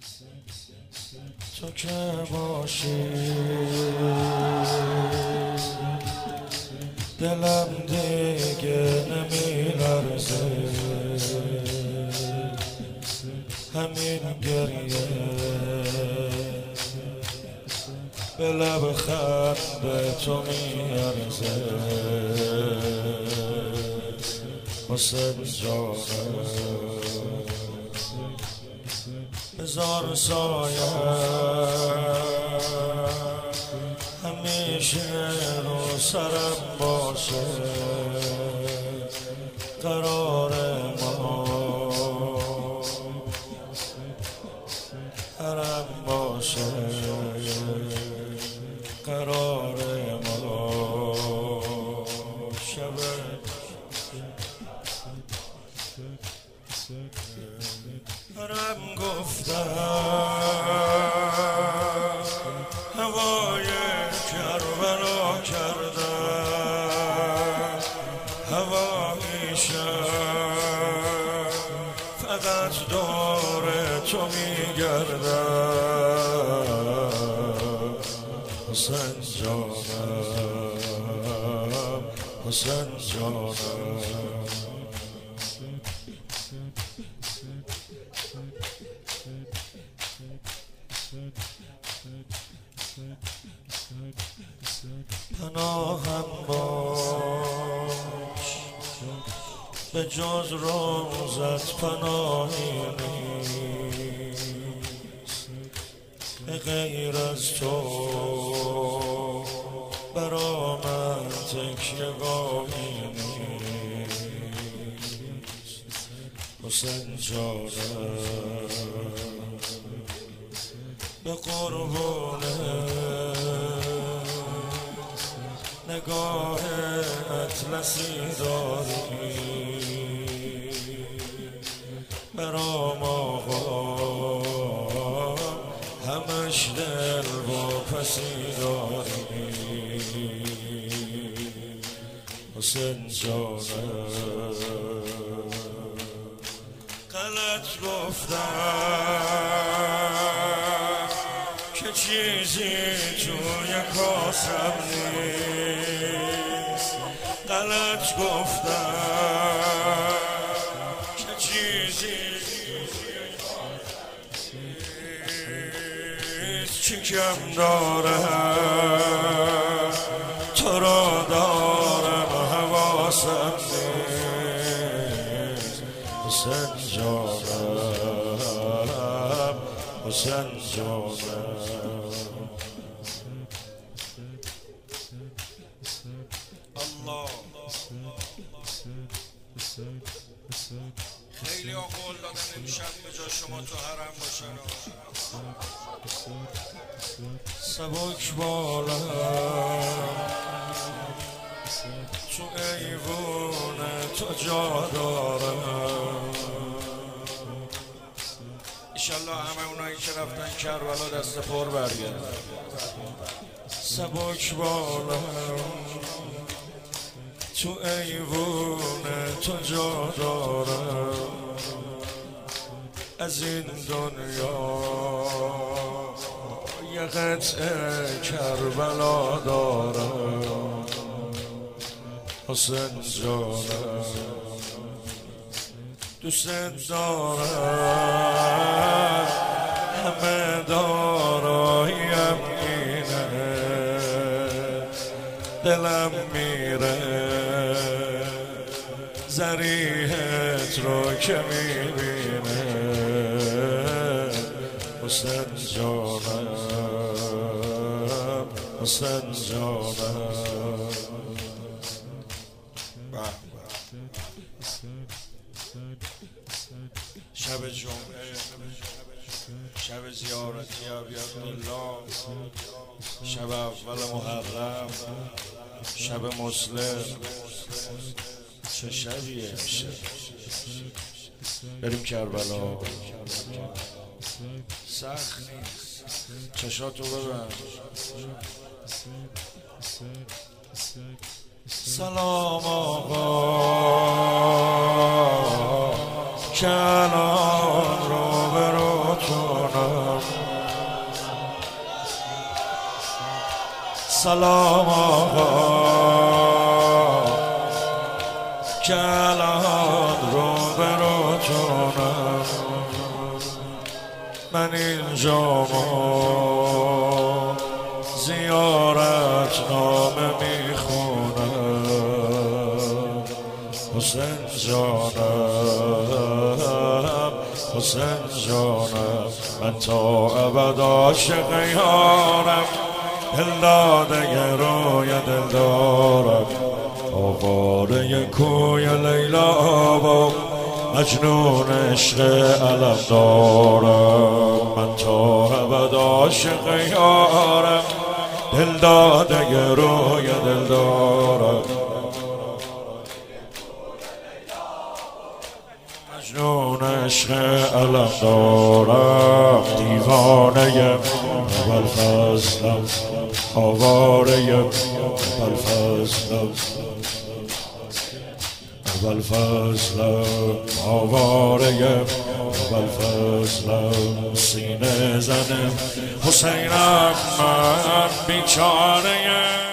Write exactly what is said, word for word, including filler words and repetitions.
تو که باشی دلم دیگه نمیلرزه، همین گریه به لب خط به تو میارزه. حسین جانم بذار سایه همیشه رو سرم باشه، قرار ما حرم باشه، قرار ما شب حرم گفتم هوای کربلا کردم، هوایشم فقط دور تو میگردم. حسین جانم، حسین جانم، پناهم باش به جز روزت پناهی نیست، به غیر از تو برا من تکیه‌گاهی نیست. حسین جانم به قربونه نگاه اطلسی داری، برام آقا همش دل و پسی داری. حسین جانم غلط گفتم که چیزی توی کاسم نیست، غلط گفتم که چیزی نیست. چی کم دارم تو را دارم حواسم نیست. حسین جانم، حسین جانم، الله. خیلی ها قول دادن امشب به جا شما تو حرم باشن. سبک بالا تو ایوون تو جا دارم. ایشالله همه اونایی که رفتن کربلا دست پر برگردن. سبک بالا تو ایوون تو جا دارم، از این دنیا یه قطعه کربلا دارم. حسین جانم دوست دارم، همه داراییم اینه، دلم میره ضریحت رو که میبینه. حسین جانم، حسین جانم، شب جمعه، شب زیارتی ابی عبدالله، شب اول محرم، شب مسلم. چه شبیه امشب. بریم کربلا. سخت نیست، چشاتو ببند. سلام آقا که الان رو به روتونم، سلام آقا که الان رو به روتونم من اینجا ما زیارت نامه میخونم حسین جانم حسین جانم من تا ابد عاشق یارم دل داده روی دل دارم آواره کوی لیلا با مجنون عشق علم دارم من تا ابد عاشق یارم دل داده روی دل دارم مجنون عشق علم دارم دیوانه ابوالفضلم آواره ابوالفضلم ابوالفضلم آواره ابوالفضلم سینه زنم حسینم من بیچاره